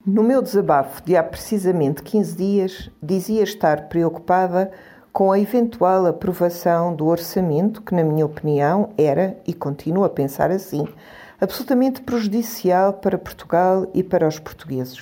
No meu desabafo de há precisamente 15 dias, dizia estar preocupada com a eventual aprovação do orçamento que, na minha opinião, era, e continuo a pensar assim, absolutamente prejudicial para Portugal e para os portugueses.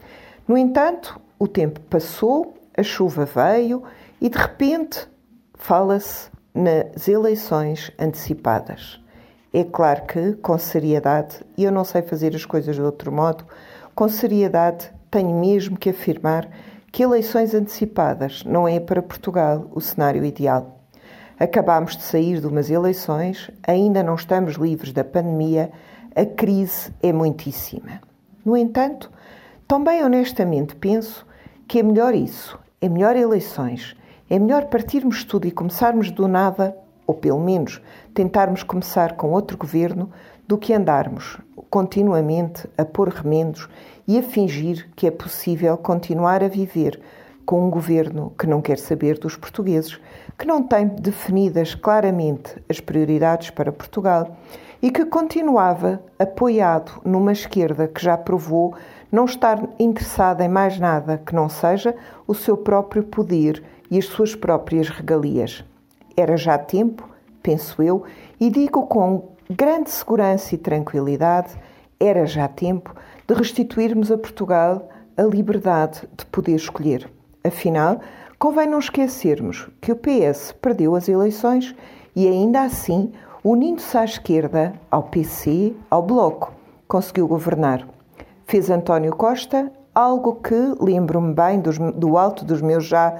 No entanto, o tempo passou, a chuva veio e, de repente, fala-se nas eleições antecipadas. É claro que, com seriedade, e eu não sei fazer as coisas de outro modo, com seriedade tenho mesmo que afirmar que eleições antecipadas não é para Portugal o cenário ideal. Acabámos de sair de umas eleições, ainda não estamos livres da pandemia, a crise é muitíssima. No entanto, também honestamente penso que é melhor isso, é melhor eleições, é melhor partirmos tudo e começarmos do nada, ou pelo menos tentarmos começar com outro governo, do que andarmos continuamente a pôr remendos e a fingir que é possível continuar a viver com um governo que não quer saber dos portugueses, que não tem definidas claramente as prioridades para Portugal e que continuava apoiado numa esquerda que já provou não estar interessada em mais nada que não seja o seu próprio poder e as suas próprias regalias. Era já tempo, penso eu, e digo com grande segurança e tranquilidade, era já tempo de restituirmos a Portugal a liberdade de poder escolher. Afinal, convém não esquecermos que o PS perdeu as eleições e ainda assim, unindo-se à esquerda, ao PC, ao Bloco, conseguiu governar. Fez António Costa algo que, lembro-me bem do alto dos meus já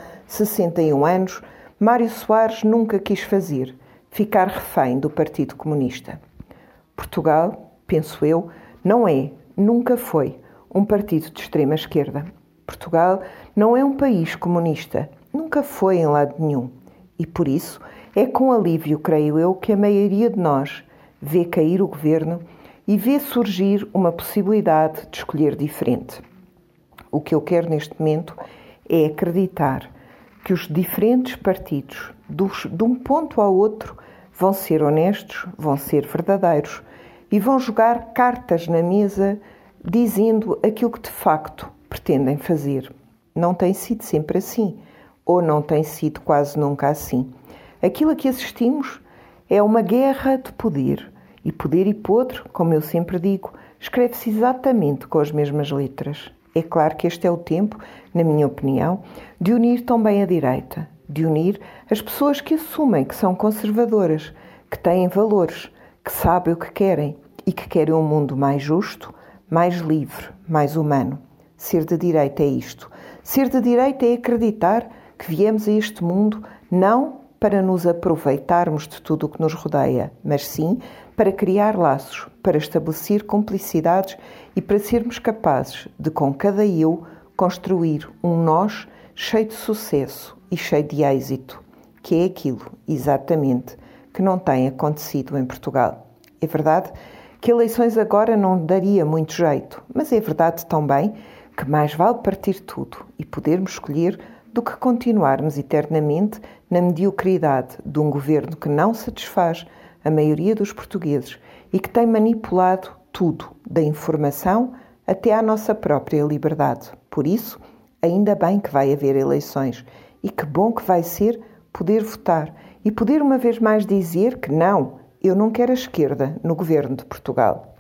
61 anos, Mário Soares nunca quis fazer, ficar refém do Partido Comunista. Portugal, penso eu, não é, nunca foi, um partido de extrema-esquerda. Portugal não é um país comunista, nunca foi em lado nenhum. E por isso é com alívio, creio eu, que a maioria de nós vê cair o governo e vê surgir uma possibilidade de escolher diferente. O que eu quero neste momento é acreditar que os diferentes partidos, de um ponto ao outro, vão ser honestos, vão ser verdadeiros e vão jogar cartas na mesa dizendo aquilo que de facto pretendem fazer. Não tem sido sempre assim, ou não tem sido quase nunca assim. Aquilo a que assistimos é uma guerra de poder. E poder e podre, como eu sempre digo, escreve-se exatamente com as mesmas letras. É claro que este é o tempo, na minha opinião, de unir também a direita, de unir as pessoas que assumem que são conservadoras, que têm valores, que sabem o que querem e que querem um mundo mais justo, mais livre, mais humano. Ser de direita é isto. Ser de direita é acreditar que viemos a este mundo não para nos aproveitarmos de tudo o que nos rodeia, mas sim para criar laços, para estabelecer cumplicidades e para sermos capazes de, com cada eu, construir um nós cheio de sucesso e cheio de êxito, que é aquilo, exatamente, que não tem acontecido em Portugal. É verdade que eleições agora não daria muito jeito, mas é verdade também que mais vale partir tudo e podermos escolher do que continuarmos eternamente na mediocridade de um governo que não satisfaz a maioria dos portugueses e que tem manipulado tudo, da informação até à nossa própria liberdade. Por isso, ainda bem que vai haver eleições e que bom que vai ser poder votar e poder uma vez mais dizer que não, eu não quero a esquerda no governo de Portugal.